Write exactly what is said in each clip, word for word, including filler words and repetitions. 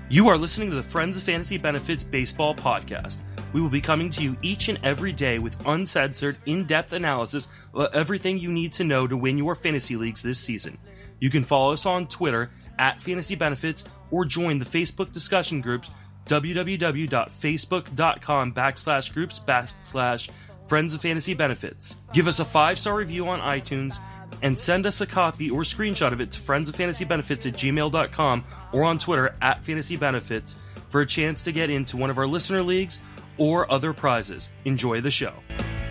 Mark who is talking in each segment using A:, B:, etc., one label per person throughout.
A: You are listening to the Friends of Fantasy Benefits Baseball Podcast. We will be coming to you each and every day with uncensored, in-depth analysis of everything you need to know to win your fantasy leagues this season. You can follow us on Twitter at Fantasy Benefits or join the Facebook discussion groups www.facebook.com backslash groups backslash Friends of Fantasy Benefits. Give us a five-star review on iTunes and send us a copy or screenshot of it to friendsoffantasybenefits at gmail dot com or on Twitter at Fantasy Benefits for a chance to get into one of our listener leagues or other prizes. Enjoy the show.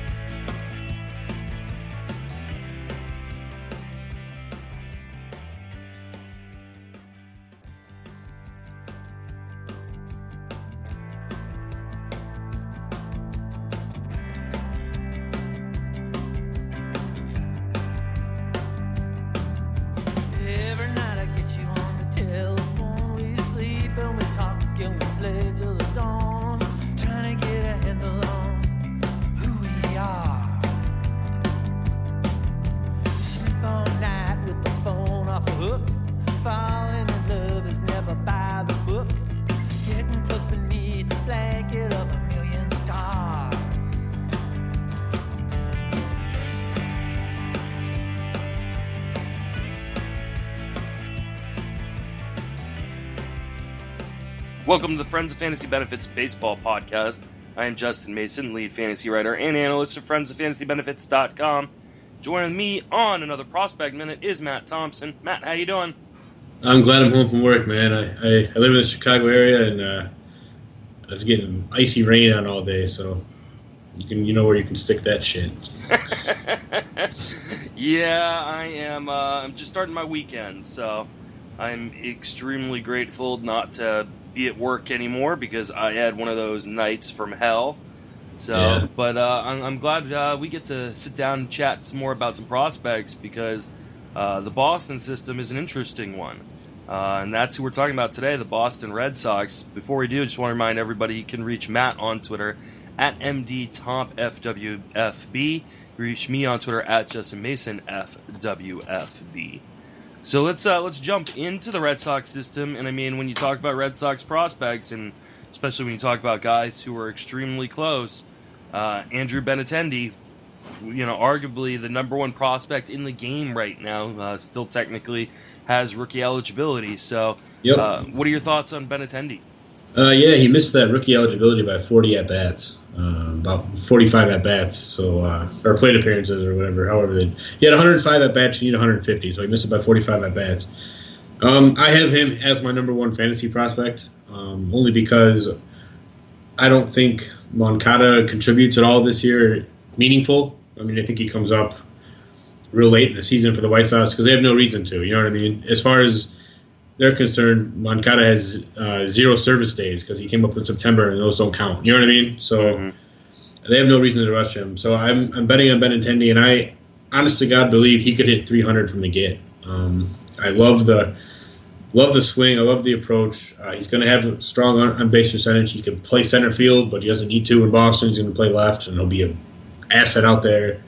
A: Welcome to the Friends of Fantasy Benefits Baseball Podcast. I am Justin Mason, lead fantasy writer and analyst of friends of fantasy benefits dot com. Joining me on another Prospect Minute is Matt Thompson. Matt, how you doing?
B: I'm glad I'm home from work, man. I, I, I live in the Chicago area, and uh, it's getting icy rain out all day, so you can you know where you can stick that shit.
A: Yeah, I am. Uh, I'm just starting my weekend, so I'm extremely grateful not to be at work anymore because I had one of those nights from hell. So, yeah. But uh, I'm, I'm glad uh, we get to sit down and chat some more about some prospects because uh, the Boston system is an interesting one. Uh, and that's who we're talking about today, the Boston Red Sox. Before we do, I just want to remind everybody you can reach Matt on Twitter at M D Tomp F W F B. Reach me on Twitter at Justin Mason F W F B. So let's uh, let's jump into the Red Sox system. And I mean, when you talk about Red Sox prospects, and especially when you talk about guys who are extremely close, uh, Andrew Benintendi, you know, arguably the number one prospect in the game right now, uh, still technically has rookie eligibility. So,
B: yep.
A: uh, what are your thoughts on Benintendi?
B: Uh, yeah, he missed that rookie eligibility by forty at bats, uh, about forty-five at bats, so uh, or plate appearances or whatever. However, they, he had one hundred five at bats. You need one hundred fifty, so he missed it by forty-five at bats. Um, I have him as my number one fantasy prospect, um, only because I don't think Moncada contributes at all this year, meaningful. I mean, I think he comes up real late in the season for the White Sox because they have no reason to. You know what I mean? As far as they're concerned, Moncada has uh, zero service days because he came up in September and those don't count. You know what I mean? So mm-hmm. They have no reason to rush him. So I'm I'm betting on Benintendi, and I, honest to God, believe he could hit three hundred from the get. Um, I love the love the swing. I love the approach. Uh, he's going to have a strong on base percentage. He can play center field, but he doesn't need to in Boston. He's going to play left, and he'll be an asset out there.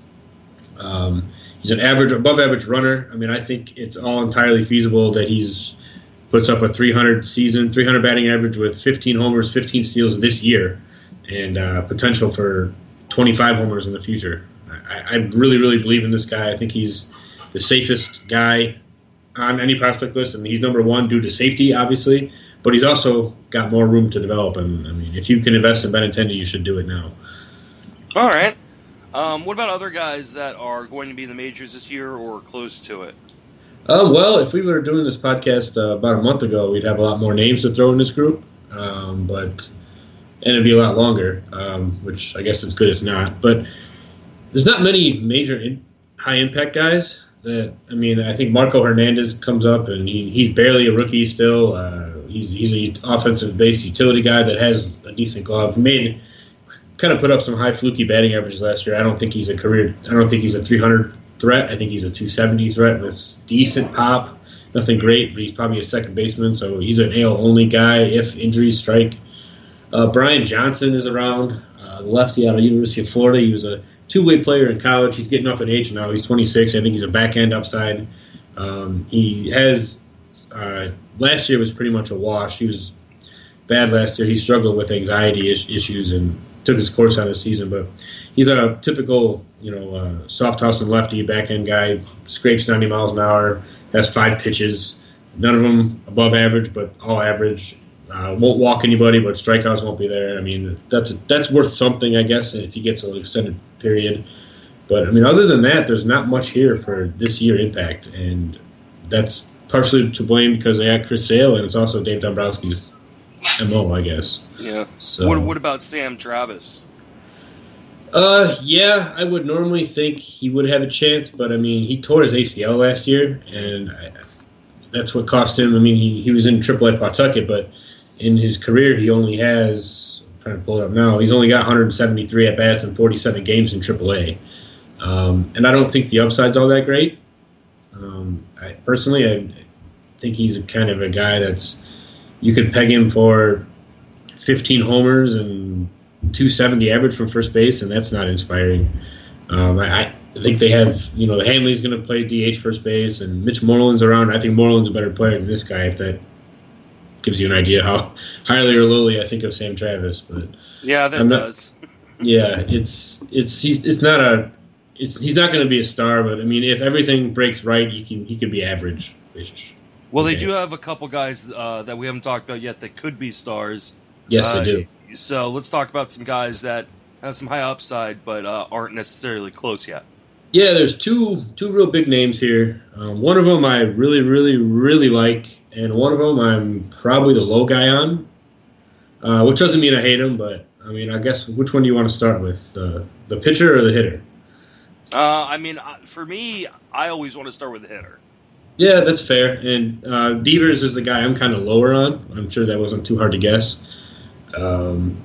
B: Um, He's an average, above average runner. I mean, I think it's all entirely feasible that he's puts up a three hundred season, three hundred batting average with fifteen homers, fifteen steals this year, and uh, potential for twenty-five homers in the future. I, I really, really believe in this guy. I think he's the safest guy on any prospect list. I mean, he's number one due to safety, obviously, but he's also got more room to develop. And I mean, if you can invest in Benintendi, you should do it now.
A: All right. Um, what about other guys that are going to be in the majors this year or close to it?
B: Uh, well, if we were doing this podcast uh, about a month ago, we'd have a lot more names to throw in this group, um, but and it'd be a lot longer, um, which I guess it's good it's not. But there's not many major in, high-impact guys. That I mean, I think Marco Hernandez comes up, and he, he's barely a rookie still. Uh, he's he's an offensive-based utility guy that has a decent glove. He made kind of put up some high fluky batting averages last year. I don't think he's a career. I don't think he's a three hundred threat. I think he's a two seventy threat with decent pop. Nothing great, but he's probably a second baseman, so he's an A L only guy if injuries strike. Uh, Brian Johnson is around, uh, the lefty out of the University of Florida. He was a two-way player in college. He's getting up in age now. He's twenty-six. I think he's a back-end upside. Um, he has uh, last year was pretty much a wash. He was bad last year. He struggled with anxiety is- issues and took his course on the season. But he's a typical, you know, uh, soft toss and lefty back end guy. Scrapes ninety miles an hour. Has five pitches. None of them above average, but all average. Uh, won't walk anybody, but strikeouts won't be there. I mean, that's that's worth something, I guess, if he gets an extended period. But, I mean, other than that, there's not much here for this year impact. And that's partially to blame because they had Chris Sale, and it's also Dave Dombrowski's M O, I guess.
A: Yeah.
B: So,
A: What, what about Sam Travis?
B: Uh, yeah, I would normally think he would have a chance, but, I mean, he tore his A C L last year, and I, that's what cost him. I mean, he, he was in triple A Pawtucket, but in his career, he only has, I'm trying to pull it up now, he's only got one hundred seventy-three at-bats in forty-seven games in triple A. Um, and I don't think the upside's all that great. Um, I, personally, I think he's a kind of a guy that's, you could peg him for fifteen homers and two seventy average from first base, and that's not inspiring. Um, I, I think they have, you know, Hanley's going to play D H first base, and Mitch Moreland's around. I think Moreland's a better player than this guy, if that gives you an idea how highly or lowly I think of Sam Travis. But
A: Yeah, that
B: I'm not-
A: does.
B: yeah, it's it's he's it's not a it's he's not going to be a star, but I mean, if everything breaks right, he can he could be average. Which,
A: Well, they
B: okay.
A: do have a couple guys uh, that we haven't talked about yet that could be stars.
B: Yes,
A: Uh,
B: they do.
A: So let's talk about some guys that have some high upside, but uh, aren't necessarily close yet.
B: Yeah, there's two two real big names here. Um, one of them I really, really, really like, and one of them I'm probably the low guy on, uh, which doesn't mean I hate him, but I mean, I guess which one do you want to start with, the the pitcher or the hitter?
A: Uh, I mean, uh, for me, I always want to start with the hitter.
B: Yeah, that's fair. And uh, Devers is the guy I'm kind of lower on. I'm sure that wasn't too hard to guess. Um,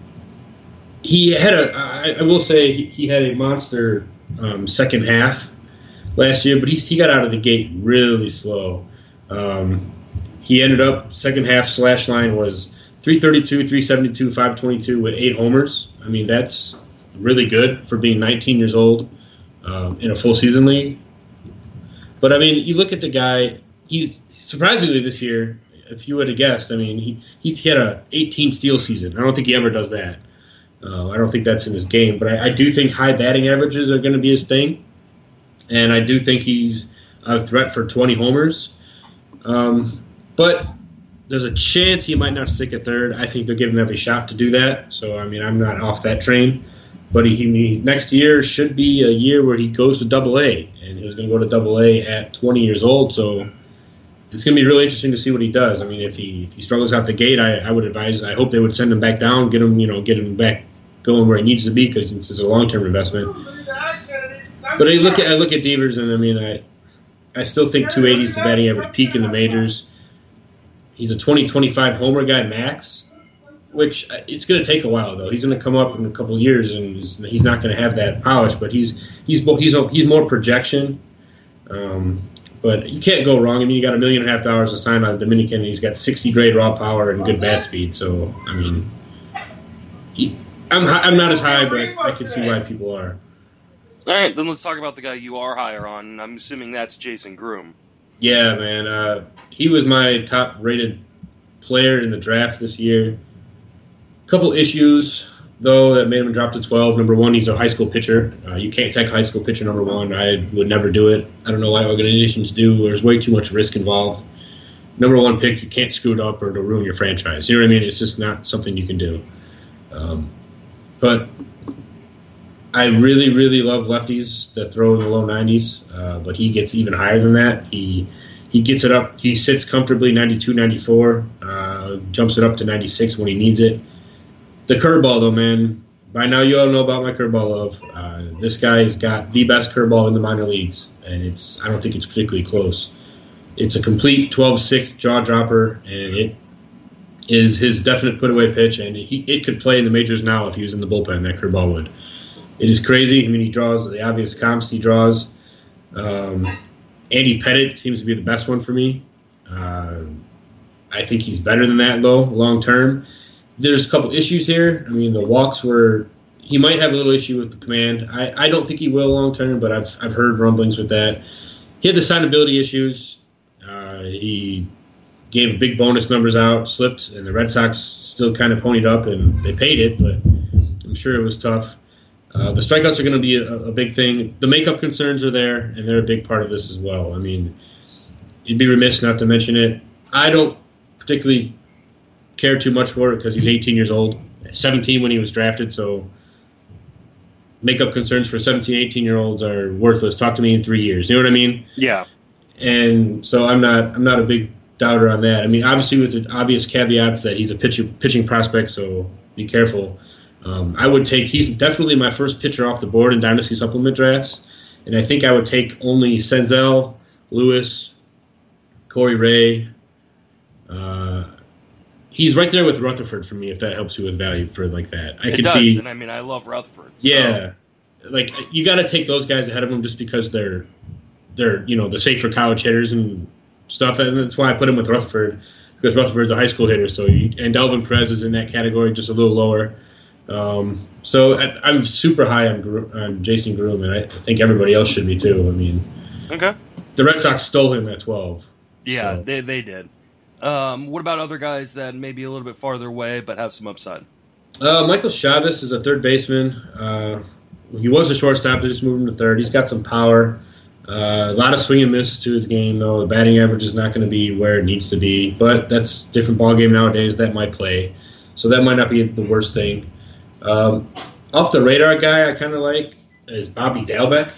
B: he had a, I, I will say, he, he had a monster um, second half last year, but he he got out of the gate really slow. Um, he ended up second half slash line was three thirty-two, three seventy-two, five twenty-two with eight homers. I mean, that's really good for being nineteen years old um, in a full season league. But I mean, you look at the guy. He's surprisingly this year, if you would have guessed, I mean, he he had a eighteen steal season. I don't think he ever does that. Uh, I don't think that's in his game. But I, I do think high batting averages are going to be his thing, and I do think he's a threat for twenty homers. Um, but there's a chance he might not stick at third. I think they'll give him every shot to do that. So I mean, I'm not off that train. But he, he next year should be a year where he goes to Double A, and he's going to go to Double A at twenty years old. So it's going to be really interesting to see what he does. I mean, if he if he struggles out the gate, I, I would advise. I hope they would send him back down, get him you know get him back going where he needs to be because it's a long term investment. But I look at I look at Devers, and I mean I I still think two eighty is the batting average peak in the majors. He's a twenty twenty-five homer guy max, which it's going to take a while though. He's going to come up in a couple of years, and he's, he's not going to have that polish. But he's he's he's he's more projection. Um, but you can't go wrong. I mean, you got a million and a half dollars to sign on Dominican, and he's got sixty grade raw power and good bat speed. So I mean, he, I'm I'm not as high, but I can see why people are.
A: All right, then let's talk about the guy you are higher on. I'm assuming that's Jason Groom.
B: Yeah, man. Uh, he was my top rated player in the draft this year. Couple issues, though, that made him drop to twelve. Number one, he's a high school pitcher. Uh, you can't take a high school pitcher number one. I would never do it. I don't know why organizations do. There's way too much risk involved. Number one pick, you can't screw it up or it'll ruin your franchise. You know what I mean? It's just not something you can do. Um, but I really, really love lefties that throw in the low nineties, uh, but he gets even higher than that. He he gets it up. He sits comfortably ninety-two, ninety-four, uh, jumps it up to ninety-six when he needs it. The curveball, though, man, by now you all know about my curveball love. Uh, this guy's got the best curveball in the minor leagues, and it's I don't think it's particularly close. It's a complete twelve six jaw dropper, and it is his definite put-away pitch, and he, it could play in the majors now if he was in the bullpen, that curveball would. It is crazy. I mean, he draws the obvious comps he draws. Um, Andy Pettitte seems to be the best one for me. Uh, I think he's better than that, though, long term. There's a couple issues here. I mean, the walks were – he might have a little issue with the command. I, I don't think he will long term, but I've I've heard rumblings with that. He had the signability issues. Uh, he gave big bonus numbers out, slipped, and the Red Sox still kind of ponied up, and they paid it, but I'm sure it was tough. Uh, the strikeouts are going to be a, a big thing. The makeup concerns are there, and they're a big part of this as well. I mean, you'd be remiss not to mention it. I don't particularly care too much for it because he's eighteen years old, seventeen when he was drafted, so makeup concerns for seventeen, eighteen-year-olds are worthless. Talk to me in three years. You know what I mean?
A: Yeah.
B: And so I'm not I'm not a big doubter on that. I mean, obviously with the obvious caveats that he's a pitcher, pitching prospect, so be careful. Um, I would take – he's definitely my first pitcher off the board in Dynasty Supplement drafts, and I think I would take only Senzel, Lewis, Corey Ray. Uh, he's right there with Rutherford for me, if that helps you with value for like that. I
A: it
B: could
A: does,
B: see,
A: and I mean, I love Rutherford. So.
B: Yeah. Like, you got to take those guys ahead of him just because they're, they're you know, the safer college hitters and stuff, and that's why I put him with Rutherford, because Rutherford's a high school hitter, so you, and Delvin Perez is in that category, just a little lower. Um, so I, I'm super high on, on Jason Groom, and I think everybody else should be too. I mean,
A: okay.
B: The Red Sox stole him at twelve.
A: Yeah,
B: so.
A: they they did. Um, what about other guys that may be a little bit farther away but have some upside?
B: Uh, Michael Chavez is a third baseman. Uh, he was a shortstop. They just moved him to third. He's got some power. Uh, a lot of swing and miss to his game, though. The batting average is not going to be where it needs to be, but that's a different ballgame nowadays. That might play. So that might not be the worst thing. Um, off the radar guy I kind of like is Bobby Dalbec.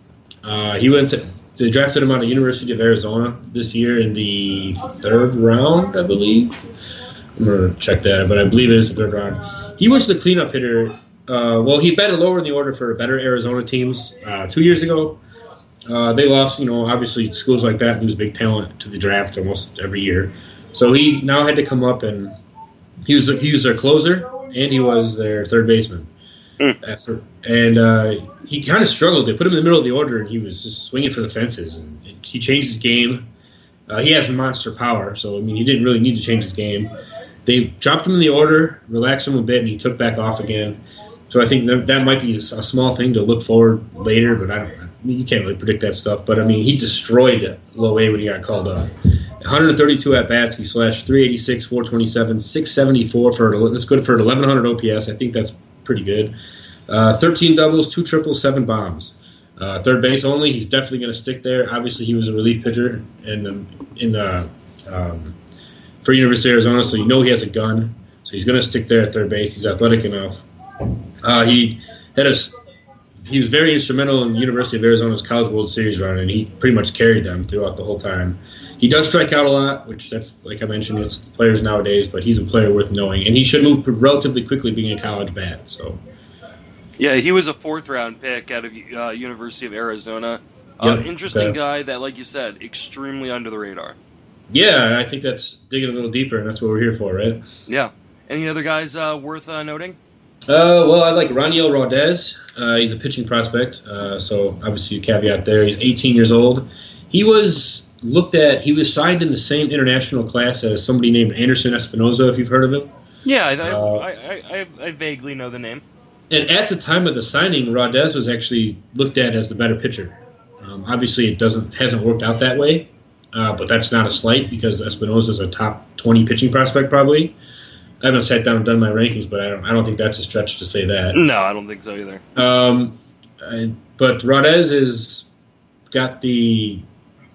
B: Uh, he went to, they drafted him out of University of Arizona this year in the third round, I believe. I'm going to check that, but I believe it is the third round. He was the cleanup hitter. Uh, well, he batted lower in the order for better Arizona teams uh, two years ago. Uh, they lost, you know, obviously schools like that lose big talent to the draft almost every year. So he now had to come up, and he was he was their closer, and he was their third baseman. Mm. After, and uh, he kind of struggled. They put him in the middle of the order, and he was just swinging for the fences. And he changed his game. Uh, he has monster power, so I mean, he didn't really need to change his game. They dropped him in the order, relaxed him a bit, and he took back off again. So I think that, that might be a small thing to look forward later, but I don't. I mean, you can't really predict that stuff. But I mean, he destroyed Low A when he got called up. one thirty-two at bats. He slashed three eighty-six, four twenty-seven, six seventy-four for that's good for an eleven hundred O P S. I think that's pretty good. Uh, thirteen doubles, two triples, seven bombs. Uh, third base only. He's definitely going to stick there. Obviously, he was a relief pitcher in the in the um, for University of Arizona, so you know he has a gun. So he's going to stick there at third base. He's athletic enough. Uh, he had a he was very instrumental in the University of Arizona's College World Series run, and he pretty much carried them throughout the whole time. He does strike out a lot, which that's, like I mentioned, it's players nowadays, but he's a player worth knowing. And he should move relatively quickly being a college bat. So,
A: yeah, he was a fourth-round pick out of uh, University of Arizona. Uh,
B: yep,
A: interesting
B: okay.
A: guy that, like you said, extremely under the radar.
B: Yeah, I think that's digging a little deeper, and that's what we're here for, right?
A: Yeah. Any other guys uh, worth uh, noting?
B: Uh, well, I like Raniel Rodez. Uh, he's a pitching prospect, uh, so obviously a caveat there. He's eighteen years old. He was looked at, he was signed in the same international class as somebody named Anderson Espinoza, if you've heard of him.
A: Yeah, I,
B: uh,
A: I, I, I, I vaguely know the name.
B: And at the time of the signing, Rodez was actually looked at as the better pitcher. Um, obviously, it doesn't hasn't worked out that way, uh, but that's not a slight because Espinoza is a top twenty pitching prospect probably. I haven't sat down and done my rankings, but I don't. I don't think that's a stretch to say that.
A: No, I don't think so either.
B: Um, I, but Rodez is got the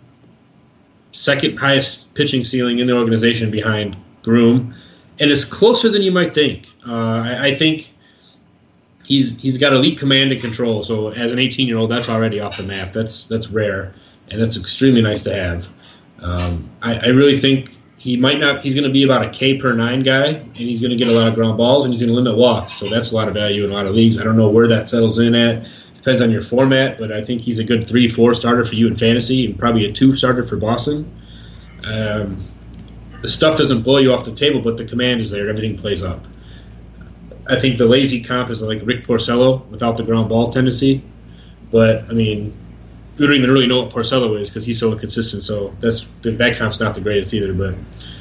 B: second highest pitching ceiling in the organization behind Groom, and is closer than you might think. Uh, I, I think he's he's got elite command and control. So as an eighteen-year-old, that's already off the map. That's that's rare, and that's extremely nice to have. Um, I, I really think. He might not. He's going to be about a K per nine guy, and he's going to get a lot of ground balls, and he's going to limit walks. So that's a lot of value in a lot of leagues. I don't know where that settles in at. Depends on your format, but I think he's a good three, four starter for you in fantasy, and probably a two starter for Boston. Um, the stuff doesn't blow you off the table, but the command is there. Everything plays up. I think the lazy comp is like Rick Porcello without the ground ball tendency, but I mean. We don't even really know what Porcello is because he's so inconsistent. So that's that comp's not the greatest either. But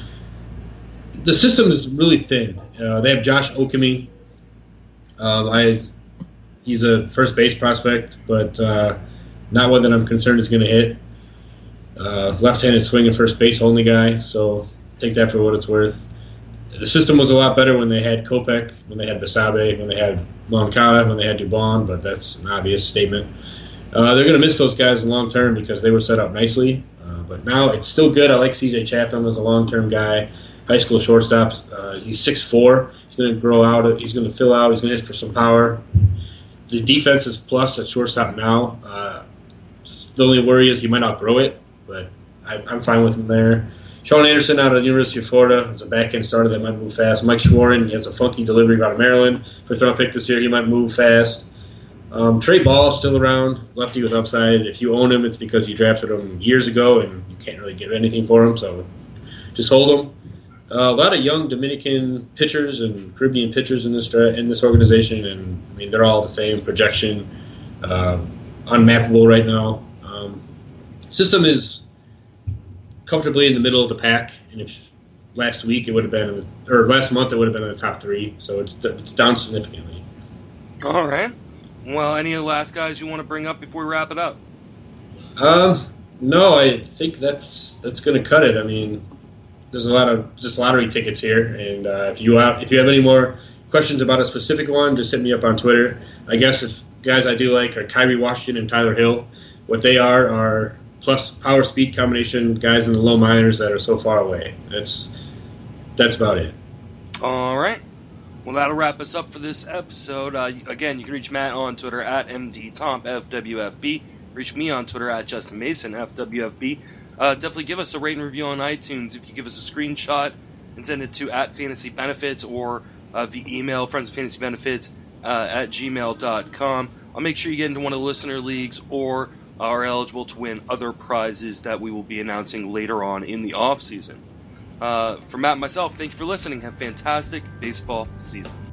B: the system is really thin. Uh, they have Josh Okami. Um, I he's a first base prospect, but uh, not one that I'm concerned is going to hit. Uh, left-handed swing and first base only guy. So take that for what it's worth. The system was a lot better when they had Kopech, when they had Basabe, when they had Moncada, when they had Dubon, but that's an obvious statement. Uh, they're going to miss those guys in long term because they were set up nicely. Uh, but now it's still good. I like C J Chatham as a long-term guy, high school shortstop. Uh, he's six foot four. He's going to grow out. He's going to fill out. He's going to hit for some power. The defense is plus at shortstop now. Uh, the only worry is he might outgrow it, but I, I'm fine with him there. Sean Anderson out of the University of Florida is a back-end starter that might move fast. Mike Schwarren has a funky delivery out of Maryland. First round pick this year, he might move fast. Um, Trey Ball is still around, lefty with upside. If you own him, it's because you drafted him years ago and you can't really get anything for him, so just hold him. Uh, a lot of young Dominican pitchers and Caribbean pitchers in this in this organization, and I mean they're all the same projection, uh, unmappable right now. Um, system is comfortably in the middle of the pack, and if last week it would have been, or last month it would have been in the top three, so it's it's down significantly.
A: All right. Well, any of the last guys you want to bring up before we wrap it up?
B: Um, no, I think that's that's going to cut it. I mean, there's a lot of just lottery tickets here, and uh, if you have, if you have any more questions about a specific one, just hit me up on Twitter. I guess if guys I do like are Kyrie Washington and Tyler Hill. What they are are plus power speed combination guys in the low minors that are so far away. That's that's about it.
A: All right. Well, that'll wrap us up for this episode. Uh, again, you can reach Matt on Twitter at M D Tomp F W F B. Reach me on Twitter at Justin Mason F W F B. Uh, definitely give us a rate and review on iTunes. If you give us a screenshot and send it to at Fantasy Benefits or uh, via email, Friends of Fantasy Benefits uh, at gmail dot com. I'll make sure you get into one of the listener leagues or are eligible to win other prizes that we will be announcing later on in the off season. Uh, for Matt and myself, thank you for listening. Have a fantastic baseball season.